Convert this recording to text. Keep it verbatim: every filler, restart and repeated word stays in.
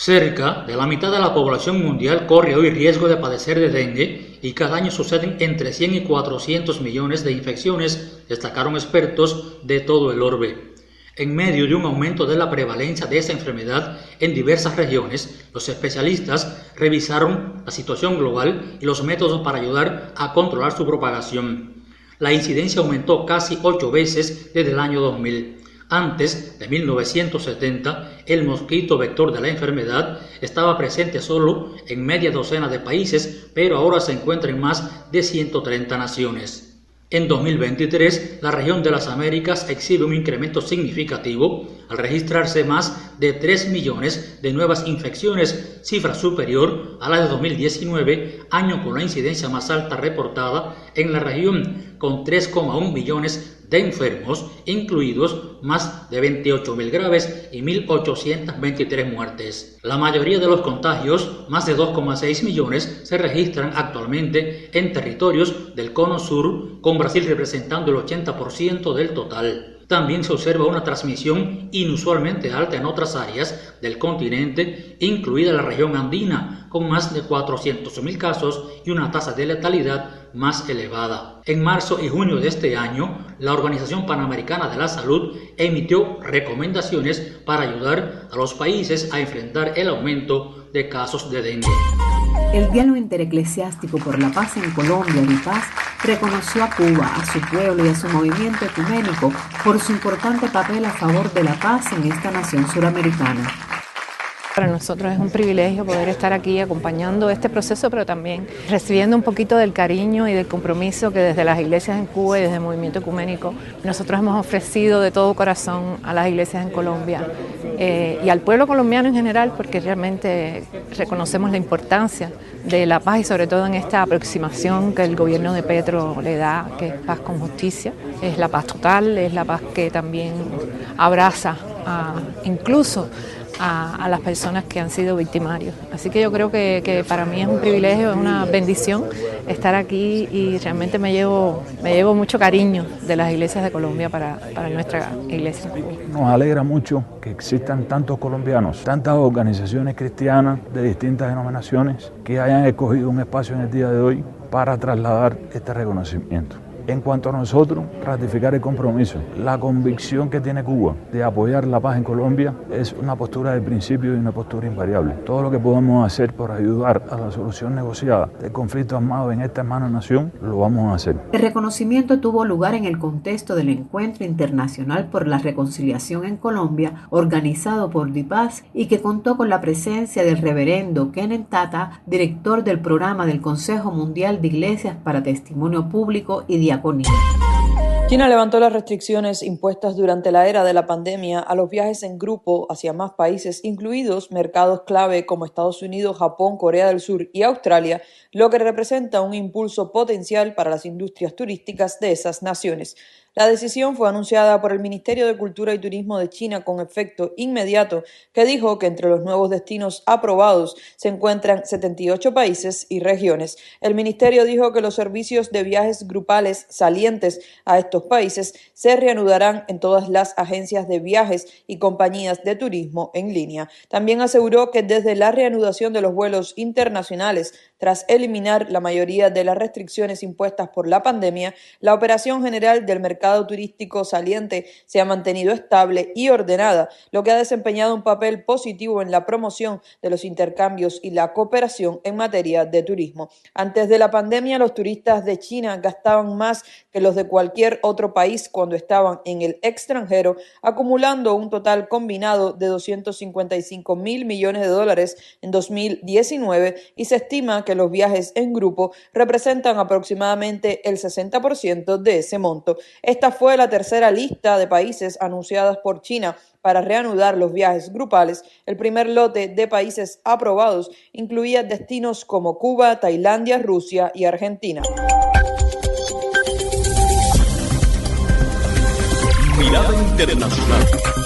Cerca de la mitad de la población mundial corre hoy riesgo de padecer de dengue y cada año suceden entre cien y cuatrocientos millones de infecciones, destacaron expertos de todo el orbe. En medio de un aumento de la prevalencia de esta enfermedad en diversas regiones, los especialistas revisaron la situación global y los métodos para ayudar a controlar su propagación. La incidencia aumentó casi ocho veces desde el año dos mil. Antes de mil novecientos setenta, el mosquito vector de la enfermedad estaba presente solo en media docena de países, pero ahora se encuentra en más de ciento treinta naciones. En dos mil veintitrés, la región de las Américas exhibe un incremento significativo al registrarse más de tres millones de nuevas infecciones, cifra superior a la de dos mil diecinueve, año con la incidencia más alta reportada en la región, con tres coma uno millones de enfermos, incluidos más de veintiocho mil graves y mil ochocientas veintitrés muertes. La mayoría de los contagios, más de dos coma seis millones, se registran actualmente en territorios del Cono Sur, con Brasil representando el ochenta por ciento del total. También se observa una transmisión inusualmente alta en otras áreas del continente, incluida la región andina, con más de cuatrocientos mil casos y una tasa de letalidad más elevada. En marzo y junio de este año, la Organización Panamericana de la Salud emitió recomendaciones para ayudar a los países a enfrentar el aumento de casos de dengue. El Diálogo Intereclesiástico por la Paz en Colombia, DIPAS, reconoció a Cuba, a su pueblo y a su movimiento ecuménico por su importante papel a favor de la paz en esta nación suramericana. Para nosotros es un privilegio poder estar aquí acompañando este proceso, pero también recibiendo un poquito del cariño y del compromiso que desde las iglesias en Cuba y desde el movimiento ecuménico nosotros hemos ofrecido de todo corazón a las iglesias en Colombia eh, y al pueblo colombiano en general, porque realmente reconocemos la importancia de la paz y sobre todo en esta aproximación que el gobierno de Petro le da, que es paz con justicia, es la paz total, es la paz que también abraza a, incluso A, a las personas que han sido victimarios. Así que yo creo que, que para mí es un privilegio, es una bendición estar aquí y realmente me llevo, me llevo mucho cariño de las iglesias de Colombia para, para nuestra iglesia. Nos alegra mucho que existan tantos colombianos, tantas organizaciones cristianas de distintas denominaciones que hayan escogido un espacio en el día de hoy para trasladar este reconocimiento. En cuanto a nosotros, ratificar el compromiso, la convicción que tiene Cuba de apoyar la paz en Colombia es una postura de principio y una postura invariable. Todo lo que podamos hacer por ayudar a la solución negociada del conflicto armado en esta hermana nación, lo vamos a hacer. El reconocimiento tuvo lugar en el contexto del Encuentro Internacional por la Reconciliación en Colombia, organizado por DIPAS y que contó con la presencia del reverendo Kenneth Tata, director del programa del Consejo Mundial de Iglesias para Testimonio Público y Diaconía. China levantó las restricciones impuestas durante la era de la pandemia a los viajes en grupo hacia más países, incluidos mercados clave como Estados Unidos, Japón, Corea del Sur y Australia, lo que representa un impulso potencial para las industrias turísticas de esas naciones. La decisión fue anunciada por el Ministerio de Cultura y Turismo de China con efecto inmediato, que dijo que entre los nuevos destinos aprobados se encuentran setenta y ocho países y regiones. El ministerio dijo que los servicios de viajes grupales salientes a estos países se reanudarán en todas las agencias de viajes y compañías de turismo en línea. También aseguró que desde la reanudación de los vuelos internacionales, tras eliminar la mayoría de las restricciones impuestas por la pandemia, la operación general del mercado turístico saliente se ha mantenido estable y ordenada, lo que ha desempeñado un papel positivo en la promoción de los intercambios y la cooperación en materia de turismo. Antes de la pandemia, los turistas de China gastaban más que los de cualquier otro país cuando estaban en el extranjero, acumulando un total combinado de doscientos cincuenta y cinco mil millones de dólares en dos mil diecinueve y se estima que los viajes en grupo representan aproximadamente el sesenta por ciento de ese monto. Esta fue la tercera lista de países anunciadas por China para reanudar los viajes grupales. El primer lote de países aprobados incluía destinos como Cuba, Tailandia, Rusia y Argentina. Mirada Internacional.